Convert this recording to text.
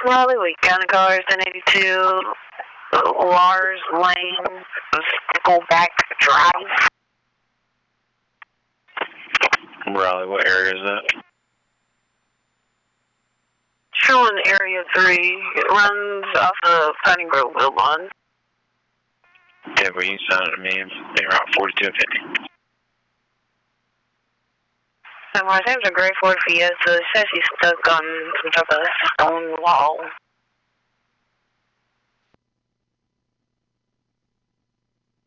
Raleigh, we got cars 1082, Lars Lane, Stickleback Drive. Raleigh, what area is that? Showing Area 3. It runs off of Pine Grove Wilbon. Yeah, but you sounded to me, they were out 42 and 50. So my name's a gray Ford Fiesta. It says he's stuck on some type of stone wall.